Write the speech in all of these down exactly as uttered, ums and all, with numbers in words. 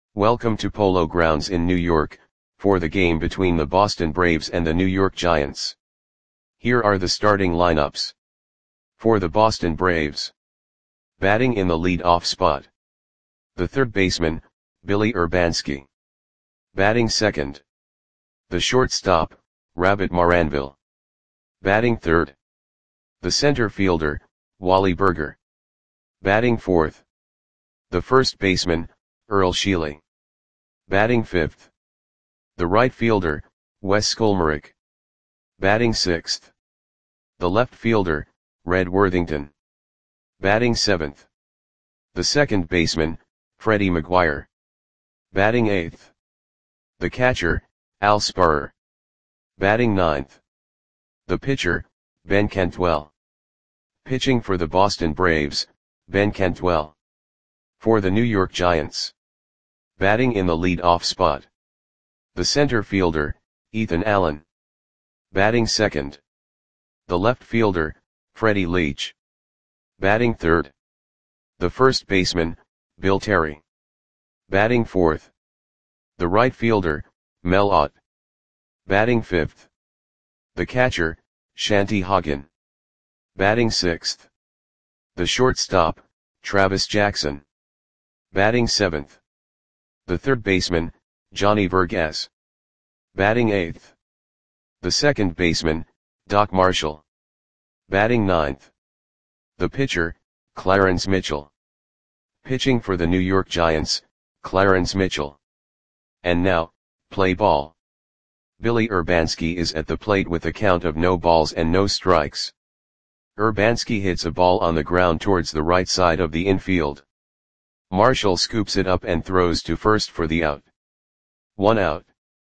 Welcome to Polo Grounds in New York, for the game between the Boston Braves and the New York Giants. Here are the starting lineups. For the Boston Braves. Batting in the lead-off spot. The third baseman, Billy Urbanski. Batting second. The shortstop, Rabbit Maranville. Batting third. The center fielder, Wally Burger. Batting fourth. The first baseman, Earl Sheely. Batting fifth. The right fielder, Wes Skolmarek. Batting sixth. The left fielder, Red Worthington. Batting seventh. The second baseman, Freddie McGuire. Batting eighth. The catcher, Al Sparrer. Batting ninth. The pitcher, Ben Cantwell. Pitching for the Boston Braves, Ben Cantwell. For the New York Giants. Batting in the lead-off spot. The center fielder, Ethan Allen. Batting second. The left fielder, Freddie Leach. Batting third. The first baseman, Bill Terry. Batting fourth. The right fielder, Mel Ott. Batting fifth. The catcher, Shanty Hagen. Batting sixth. The shortstop, Travis Jackson. Batting seventh. The third baseman, Johnny Vergas. Batting eighth. The second baseman, Doc Marshall. Batting ninth. The pitcher, Clarence Mitchell. Pitching for the New York Giants, Clarence Mitchell. And now, play ball. Billy Urbanski is at the plate with a count of no balls and no strikes. Urbanski hits a ball on the ground towards the right side of the infield. Marshall scoops it up and throws to first for the out. One out.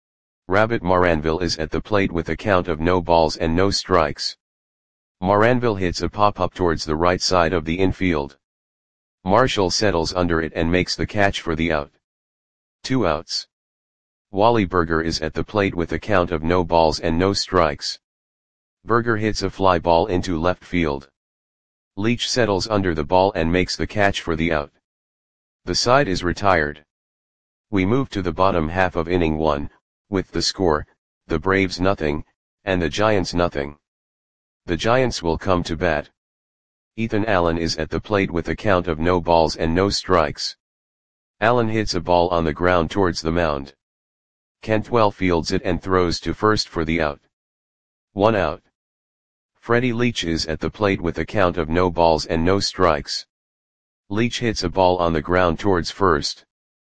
Rabbit Maranville is at the plate with a count of no balls and no strikes. Maranville hits a pop-up towards the right side of the infield. Marshall settles under it and makes the catch for the out. Two outs. Wally Burger is at the plate with a count of no balls and no strikes. Burger hits a fly ball into left field. Leach settles under the ball and makes the catch for the out. The side is retired. We move to the bottom half of inning one, with the score, the Braves nothing, and the Giants nothing. The Giants will come to bat. Ethan Allen is at the plate with a count of no balls and no strikes. Allen hits a ball on the ground towards the mound. Cantwell fields it and throws to first for the out. One out. Freddie Leach is at the plate with a count of no balls and no strikes. Leach hits a ball on the ground towards first.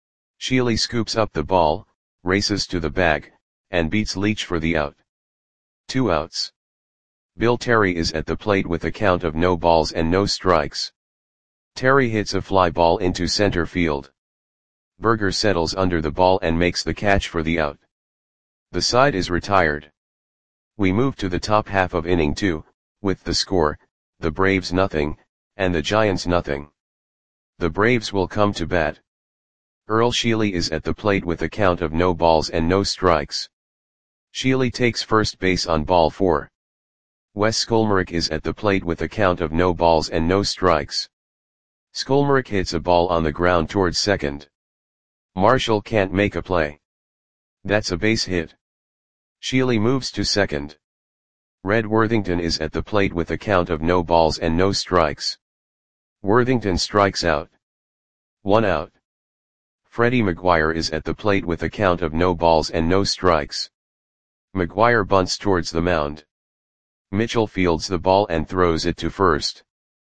Sheely scoops up the ball, races to the bag, and beats Leach for the out. Two outs. Bill Terry is at the plate with a count of no balls and no strikes. Terry hits a fly ball into center field. Burger settles under the ball and makes the catch for the out. The side is retired. We move to the top half of inning two, with the score, the Braves nothing, and the Giants nothing. The Braves will come to bat. Earl Sheely is at the plate with a count of no balls and no strikes. Sheely takes first base on ball four. Wes Skolmarek is at the plate with a count of no balls and no strikes. Skolmarek hits a ball on the ground towards second. Marshall can't make a play. That's a base hit. Sheely moves to second. Red Worthington is at the plate with a count of no balls and no strikes. Worthington strikes out. One out. Freddie McGuire is at the plate with a count of no balls and no strikes. McGuire bunts towards the mound. Mitchell fields the ball and throws it to first.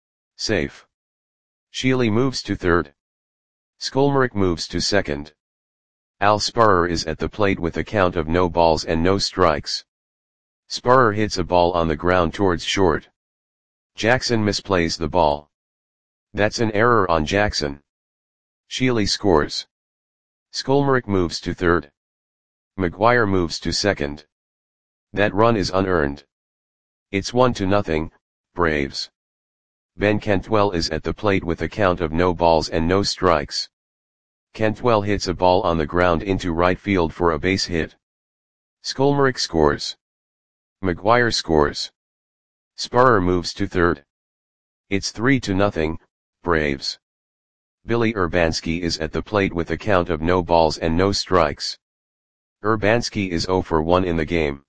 Safe. Sheely moves to third. Skolmarek moves to second. Al Sparrer is at the plate with a count of no balls and no strikes. Sparrer hits a ball on the ground towards short. Jackson misplays the ball. That's an error on Jackson. Sheely scores. Skolmarek moves to third. McGuire moves to second. That run is unearned. It's one to nothing, Braves. Ben Cantwell is at the plate with a count of no balls and no strikes. Cantwell hits a ball on the ground into right field for a base hit. Skolmarek scores. McGuire scores. Sparrer moves to third. It's three to nothing, Braves. Billy Urbanski is at the plate with a count of no balls and no strikes. Urbanski is zero for one in the game.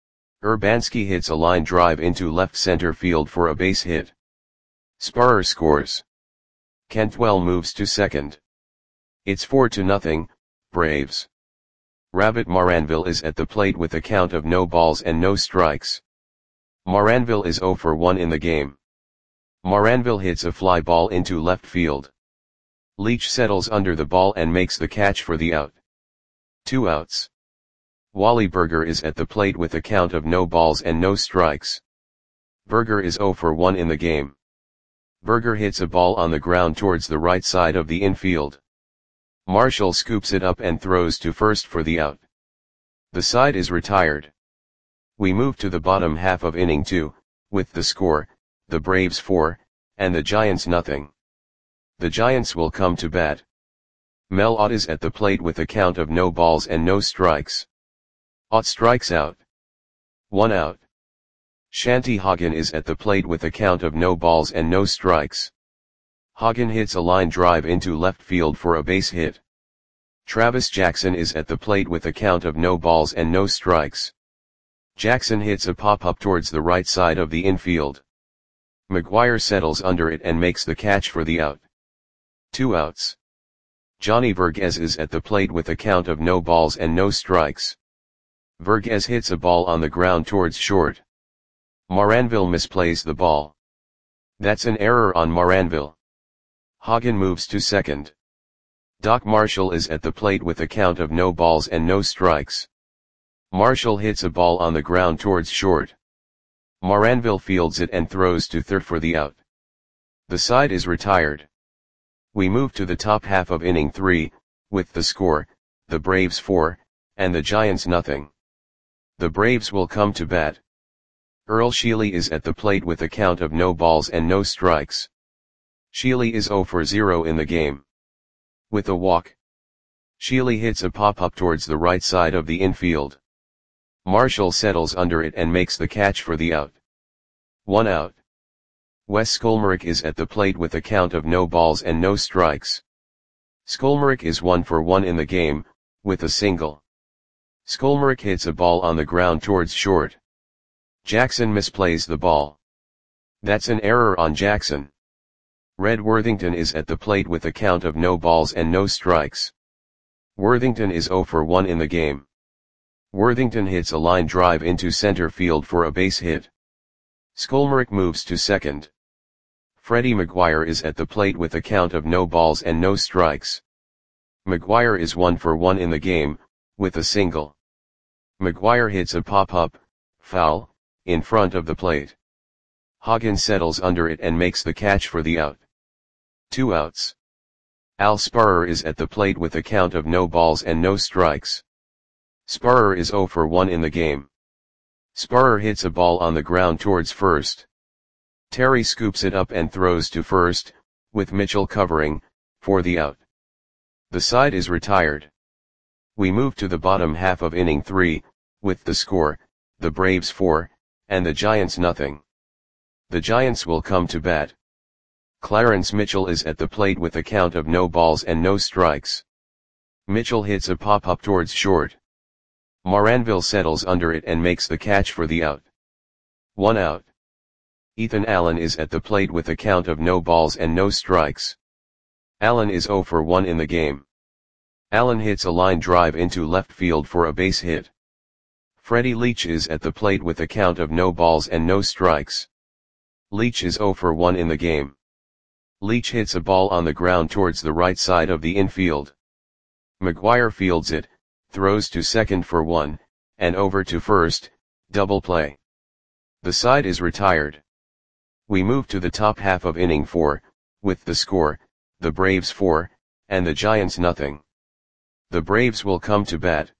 Urbanski hits a line drive into left center field for a base hit. Sparrer scores. Cantwell moves to second. It's four to nothing, Braves. Rabbit Maranville is at the plate with a count of no balls and no strikes. Maranville is zero for one in the game. Maranville hits a fly ball into left field. Leach settles under the ball and makes the catch for the out. Two outs. Wally Berger is at the plate with a count of no balls and no strikes. Berger is zero for one in the game. Berger hits a ball on the ground towards the right side of the infield. Marshall scoops it up and throws to first for the out. The side is retired. We move to the bottom half of inning two, with the score, the Braves four, and the Giants nothing. The Giants will come to bat. Mel Ott is at the plate with a count of no balls and no strikes. Ott strikes out. One out. Shanty Hagen is at the plate with a count of no balls and no strikes. Hagen hits a line drive into left field for a base hit. Travis Jackson is at the plate with a count of no balls and no strikes. Jackson hits a pop-up towards the right side of the infield. McGuire settles under it and makes the catch for the out. Two outs. Johnny Verghese is at the plate with a count of no balls and no strikes. Verghese hits a ball on the ground towards short. Maranville misplays the ball. That's an error on Maranville. Hagen moves to second. Doc Marshall is at the plate with a count of no balls and no strikes. Marshall hits a ball on the ground towards short. Maranville fields it and throws to third for the out. The side is retired. We move to the top half of inning three, with the score, the Braves four, and the Giants nothing. The Braves will come to bat. Earl Sheely is at the plate with a count of no balls and no strikes. Sheely is zero for zero in the game. With a walk. Sheely hits a pop-up towards the right side of the infield. Marshall settles under it and makes the catch for the out. One out. Wes Skolmerick is at the plate with a count of no balls and no strikes. Skolmerick is one for one in the game, with a single. Skolmerick hits a ball on the ground towards short. Jackson misplays the ball. That's an error on Jackson. Red Worthington is at the plate with a count of no balls and no strikes. Worthington is zero for one in the game. Worthington hits a line drive into center field for a base hit. Skolmerick moves to second. Freddie McGuire is at the plate with a count of no balls and no strikes. McGuire is one for one in the game, with a single. McGuire hits a pop-up, foul, in front of the plate. Hagen settles under it and makes the catch for the out. Two outs. Al Sparrer is at the plate with a count of no balls and no strikes. Sparrer is zero for one in the game. Sparrer hits a ball on the ground towards first. Terry scoops it up and throws to first, with Mitchell covering, for the out. The side is retired. We move to the bottom half of inning three, with the score, the Braves four, and the Giants nothing. The Giants will come to bat. Clarence Mitchell is at the plate with a count of no balls and no strikes. Mitchell hits a pop-up towards short. Maranville settles under it and makes the catch for the out. One out. Ethan Allen is at the plate with a count of no balls and no strikes. Allen is zero for one in the game. Allen hits a line drive into left field for a base hit. Freddie Leach is at the plate with a count of no balls and no strikes. Leach is zero for one in the game. Leach hits a ball on the ground towards the right side of the infield. McGuire fields it, throws to second for one, and over to first, double play. The side is retired. We move to the top half of inning four, with the score, the Braves four, and the Giants nothing. The Braves will come to bat.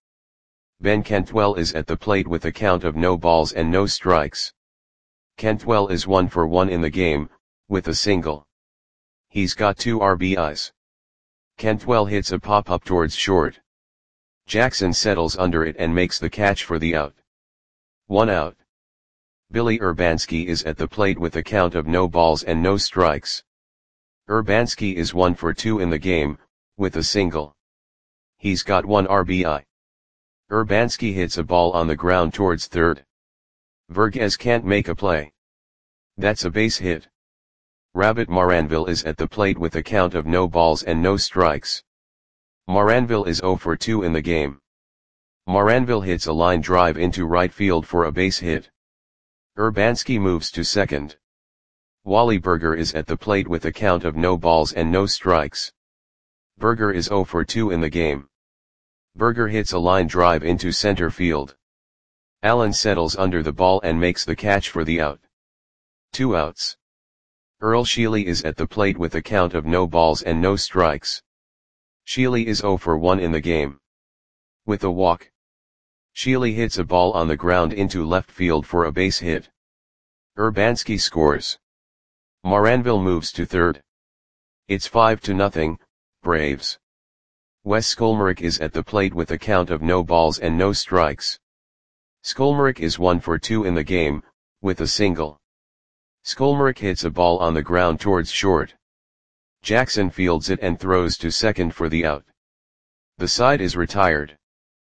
Ben Cantwell is at the plate with a count of no balls and no strikes. Cantwell is one for one in the game, with a single. He's got two R B Is. Cantwell hits a pop-up towards short. Jackson settles under it and makes the catch for the out. One out. Billy Urbanski is at the plate with a count of no balls and no strikes. Urbanski is one for two in the game, with a single. He's got one R B I. Urbanski hits a ball on the ground towards third. Verges can't make a play. That's a base hit. Rabbit Maranville is at the plate with a count of no balls and no strikes. Maranville is zero for two in the game. Maranville hits a line drive into right field for a base hit. Urbanski moves to second. Wally Berger is at the plate with a count of no balls and no strikes. Berger is zero for two in the game. Berger hits a line drive into center field. Allen settles under the ball and makes the catch for the out. Two outs. Earl Sheely is at the plate with a count of no balls and no strikes. Sheely is zero for one in the game. With a walk. Sheely hits a ball on the ground into left field for a base hit. Urbanski scores. Maranville moves to third. It's five to nothing, Braves. Wes Skolmarek is at the plate with a count of no balls and no strikes. Skolmarek is one for two in the game, with a single. Skolmarek hits a ball on the ground towards short. Jackson fields it and throws to second for the out. The side is retired.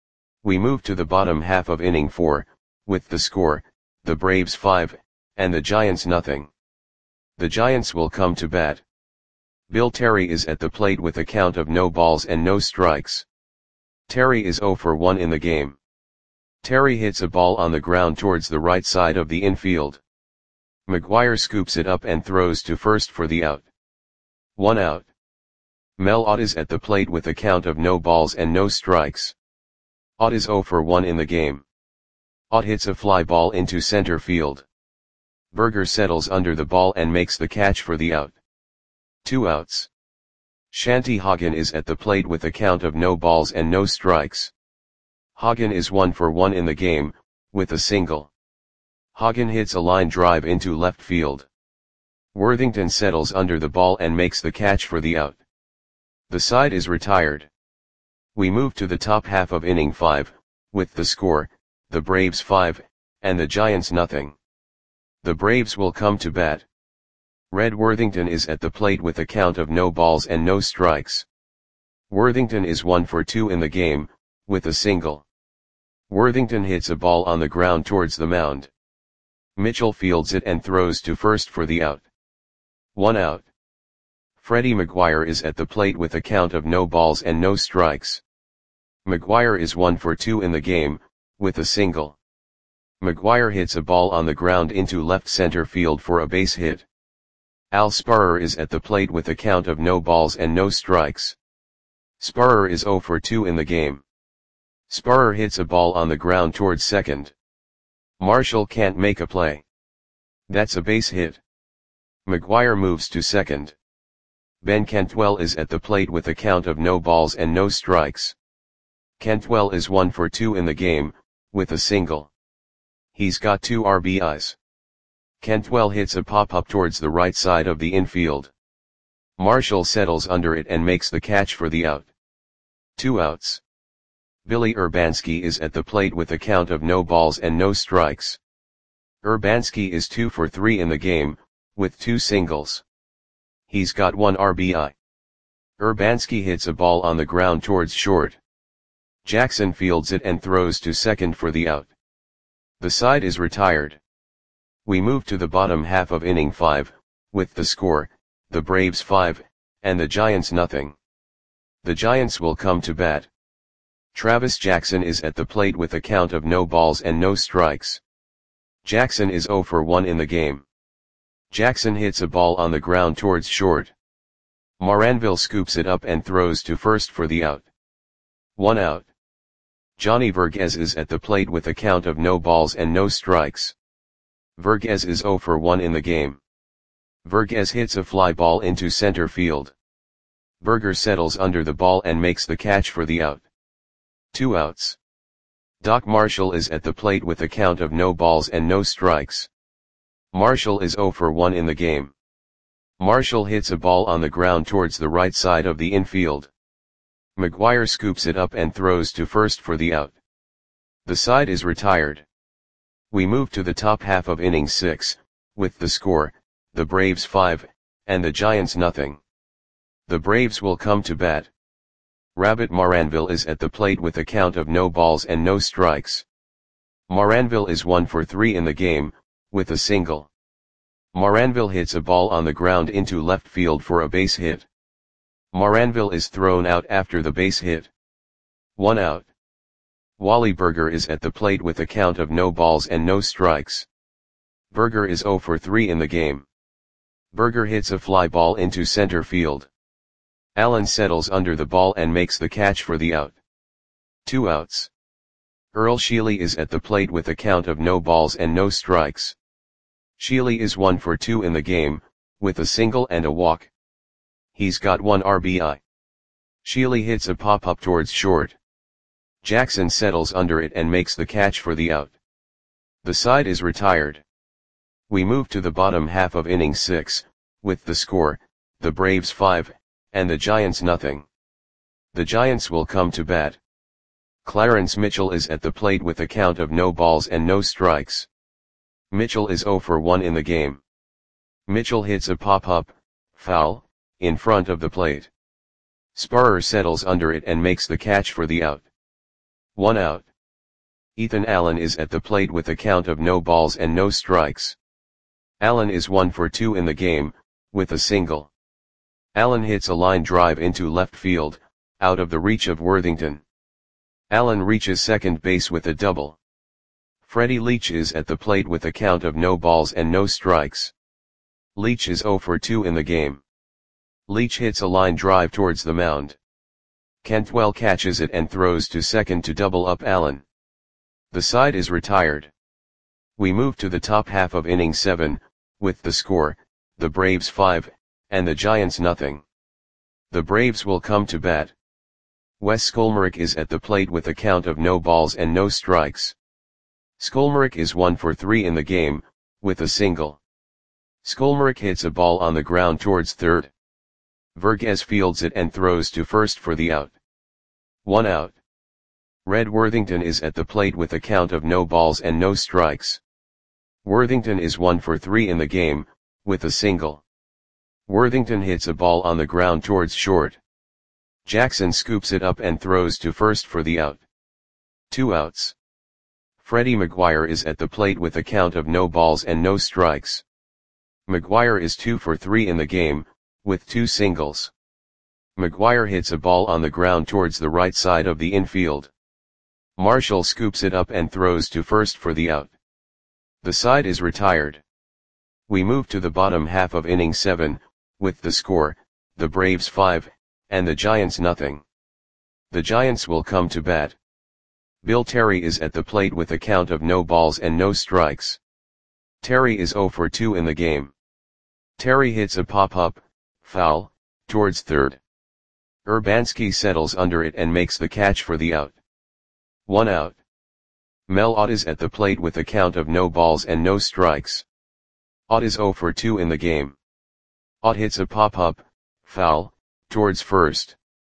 We move to the bottom half of inning four, with the score, the Braves five, and the Giants nothing. The Giants will come to bat. Bill Terry is at the plate with a count of no balls and no strikes. Terry is zero for one in the game. Terry hits a ball on the ground towards the right side of the infield. McGuire scoops it up and throws to first for the out. One out. Mel Ott is at the plate with a count of no balls and no strikes. Ott is zero for one in the game. Ott hits a fly ball into center field. Berger settles under the ball and makes the catch for the out. Two outs. Shanty Hagen is at the plate with a count of no balls and no strikes. Hagen is one for one in the game, with a single. Hagen hits a line drive into left field. Worthington settles under the ball and makes the catch for the out. The side is retired. We move to the top half of inning five, with the score, the Braves five, and the Giants nothing. The Braves will come to bat. Red Worthington is at the plate with a count of no balls and no strikes. Worthington is one for two in the game, with a single. Worthington hits a ball on the ground towards the mound. Mitchell fields it and throws to first for the out. One out. Freddie McGuire is at the plate with a count of no balls and no strikes. McGuire is one for two in the game, with a single. McGuire hits a ball on the ground into left center field for a base hit. Al Sparrer is at the plate with a count of no balls and no strikes. Sparrer is zero for two in the game. Sparrer hits a ball on the ground towards second. Marshall can't make a play. That's a base hit. McGuire moves to second. Ben Cantwell is at the plate with a count of no balls and no strikes. Cantwell is one for two in the game, with a single. He's got two R B Is. Cantwell hits a pop-up towards the right side of the infield. Marshall settles under it and makes the catch for the out. Two outs. Billy Urbanski is at the plate with a count of no balls and no strikes. Urbanski is two for three in the game, with two singles. He's got one R B I. Urbanski hits a ball on the ground towards short. Jackson fields it and throws to second for the out. The side is retired. We move to the bottom half of inning five, with the score, the Braves five, and the Giants nothing. The Giants will come to bat. Travis Jackson is at the plate with a count of no balls and no strikes. Jackson is zero for one in the game. Jackson hits a ball on the ground towards short. Maranville scoops it up and throws to first for the out. One out. Johnny Verges is at the plate with a count of no balls and no strikes. Verges is zero for one in the game. Verges hits a fly ball into center field. Berger settles under the ball and makes the catch for the out. Two outs. Doc Marshall is at the plate with a count of no balls and no strikes. Marshall is zero for one in the game. Marshall hits a ball on the ground towards the right side of the infield. McGuire scoops it up and throws to first for the out. The side is retired. We move to the top half of inning six, with the score, the Braves five, and the Giants nothing. The Braves will come to bat. Rabbit Maranville is at the plate with a count of no balls and no strikes. Maranville is one for three in the game, with a single. Maranville hits a ball on the ground into left field for a base hit. Maranville is thrown out after the base hit. One out. Wally Berger is at the plate with a count of no balls and no strikes. Berger is zero for three in the game. Berger hits a fly ball into center field. Allen settles under the ball and makes the catch for the out. Two outs. Earl Sheely is at the plate with a count of no balls and no strikes. Sheely is one for two in the game, with a single and a walk. He's got one R B I. Sheely hits a pop-up towards short. Jackson settles under it and makes the catch for the out. The side is retired. We move to the bottom half of inning six, with the score, the Braves five, and the Giants nothing. The Giants will come to bat. Clarence Mitchell is at the plate with a count of no balls and no strikes. Mitchell is zero for one in the game. Mitchell hits a pop-up, foul, in front of the plate. Sparrer settles under it and makes the catch for the out. One out. Ethan Allen is at the plate with a count of no balls and no strikes. Allen is one for two in the game, with a single. Allen hits a line drive into left field, out of the reach of Worthington. Allen reaches second base with a double. Freddie Leach is at the plate with a count of no balls and no strikes. Leach is zero for two in the game. Leach hits a line drive towards the mound. Cantwell catches it and throws to second to double up Allen. The side is retired. We move to the top half of inning seven, with the score, the Braves five, and the Giants nothing. The Braves will come to bat. Wes Skolmerick is at the plate with a count of no balls and no strikes. Skolmerick is one for three in the game, with a single. Skolmerick hits a ball on the ground towards third. Vergez fields it and throws to first for the out. One out. Red Worthington is at the plate with a count of no balls and no strikes. Worthington is one for three in the game, with a single. Worthington hits a ball on the ground towards short. Jackson scoops it up and throws to first for the out. Two outs. Freddie McGuire is at the plate with a count of no balls and no strikes. McGuire is two for three in the game, with two singles. McGuire hits a ball on the ground towards the right side of the infield. Marshall scoops it up and throws to first for the out. The side is retired. We move to the bottom half of inning seven, with the score, the Braves five, and the Giants nothing. The Giants will come to bat. Bill Terry is at the plate with a count of no balls and no strikes. Terry is zero for two in the game. Terry hits a pop-up, foul, towards third. Urbanski settles under it and makes the catch for the out. One out. Mel Ott is at the plate with a count of no balls and no strikes. Ott is zero for two in the game. Ott hits a pop-up, foul, towards first.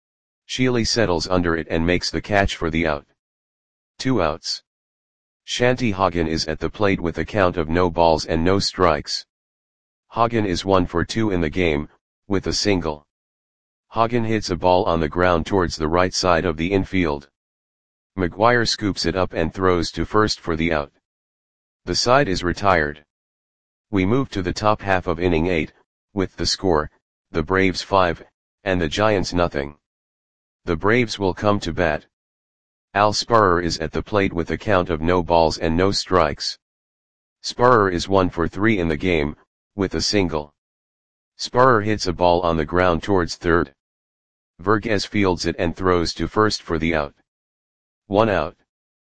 Sheely settles under it and makes the catch for the out. Two outs. Shanty Hagen is at the plate with a count of no balls and no strikes. Hagen is one for two in the game, with a single. Hagen hits a ball on the ground towards the right side of the infield. McGuire scoops it up and throws to first for the out. The side is retired. We move to the top half of inning eight, with the score, the Braves five, and the Giants nothing. The Braves will come to bat. Al Sparrer is at the plate with a count of no balls and no strikes. Sparrer is one for three in the game, with a single. Sparrer hits a ball on the ground towards third. Vergez fields it and throws to first for the out. One out.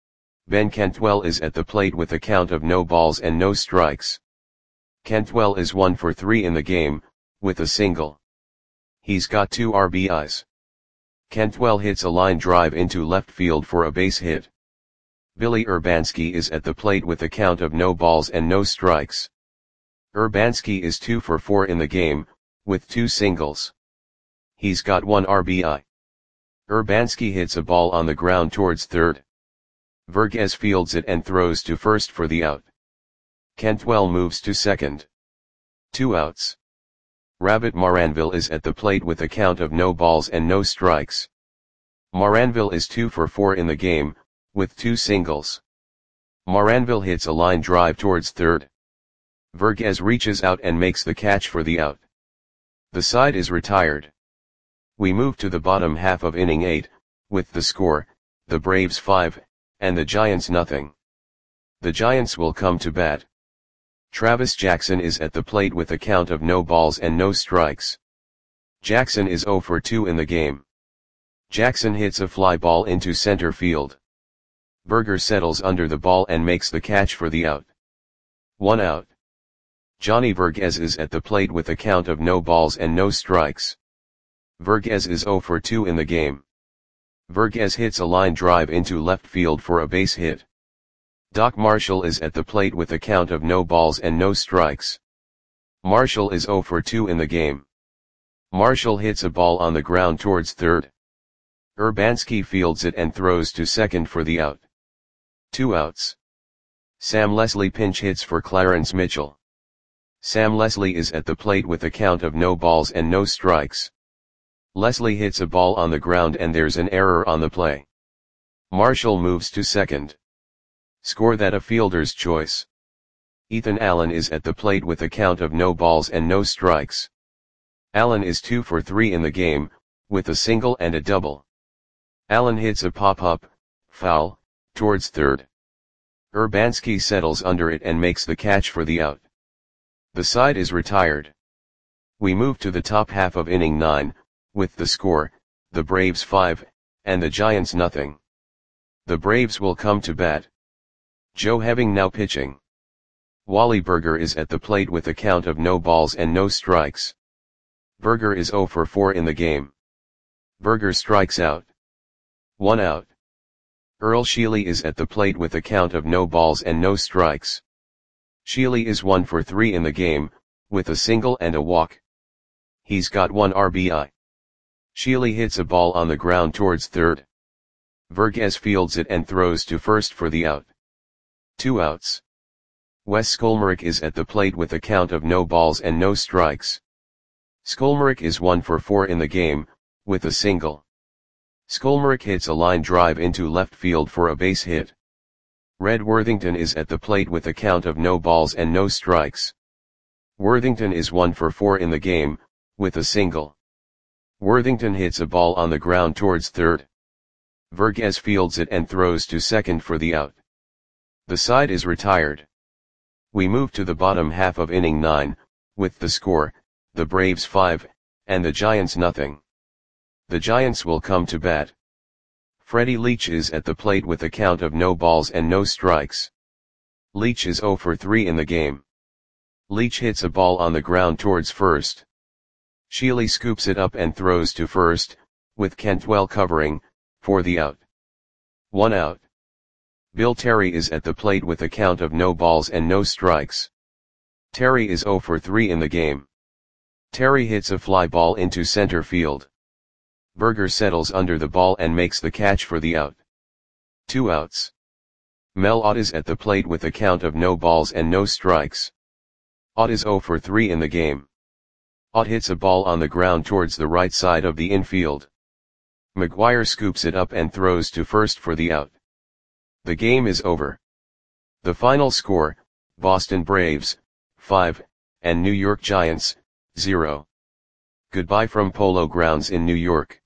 Ben Cantwell is at the plate with a count of no balls and no strikes. Cantwell is one for three in the game, with a single. He's got two R B Is. Cantwell hits a line drive into left field for a base hit. Billy Urbanski is at the plate with a count of no balls and no strikes. Urbanski is two for four in the game, with two singles. He's got one R B I. Urbanski hits a ball on the ground towards third. Vergez fields it and throws to first for the out. Cantwell moves to second. Two outs. Rabbit Moranville is at the plate with a count of no balls and no strikes. Moranville is two for four in the game, with two singles. Moranville hits a line drive towards third. Vergez reaches out and makes the catch for the out. The side is retired. We move to the bottom half of inning eight, with the score, the Braves five, and the Giants nothing. The Giants will come to bat. Travis Jackson is at the plate with a count of no balls and no strikes. Jackson is oh for two in the game. Jackson hits a fly ball into center field. Berger settles under the ball and makes the catch for the out. One out. Johnny Vergez is at the plate with a count of no balls and no strikes. Vergez is oh for two in the game. Vergez hits a line drive into left field for a base hit. Doc Marshall is at the plate with a count of no balls and no strikes. Marshall is oh for two in the game. Marshall hits a ball on the ground towards third. Urbanski fields it and throws to second for the out. Two outs. Sam Leslie pinch hits for Clarence Mitchell. Sam Leslie is at the plate with a count of no balls and no strikes. Leslie hits a ball on the ground and there's an error on the play. Marshall moves to second. Score that a fielder's choice. Ethan Allen is at the plate with a count of no balls and no strikes. Allen is two for three in the game, with a single and a double. Allen hits a pop-up, foul, towards third. Urbanski settles under it and makes the catch for the out. The side is retired. We move to the top half of inning nine, with the score, the Braves five, and the Giants nothing. The Braves will come to bat. Joe Heving now pitching. Wally Berger is at the plate with a count of no balls and no strikes. Berger is oh for four in the game. Berger strikes out. One out. Earl Sheely is at the plate with a count of no balls and no strikes. Sheely is one for three in the game, with a single and a walk. He's got one R B I. Sheely hits a ball on the ground towards third. Vergez fields it and throws to first for the out. Two outs. Wes Skolmerick is at the plate with a count of no balls and no strikes. Skolmerick is one for four in the game, with a single. Skolmerick hits a line drive into left field for a base hit. Red Worthington is at the plate with a count of no balls and no strikes. Worthington is one for four in the game, with a single. Worthington hits a ball on the ground towards third. Vergez fields it and throws to second for the out. The side is retired. We move to the bottom half of inning nine, with the score, the Braves five, and the Giants nothing. The Giants will come to bat. Freddie Leach is at the plate with a count of no balls and no strikes. Leach is oh for three in the game. Leach hits a ball on the ground towards first. Sheely scoops it up and throws to first, with Cantwell covering, for the out. One out. Bill Terry is at the plate with a count of no balls and no strikes. Terry is oh for three in the game. Terry hits a fly ball into center field. Berger settles under the ball and makes the catch for the out. Two outs. Mel Ott is at the plate with a count of no balls and no strikes. Ott is oh for three in the game. Ott hits a ball on the ground towards the right side of the infield. McGuire scoops it up and throws to first for the out. The game is over. The final score, Boston Braves, five, and New York Giants, zero. Goodbye from Polo Grounds in New York.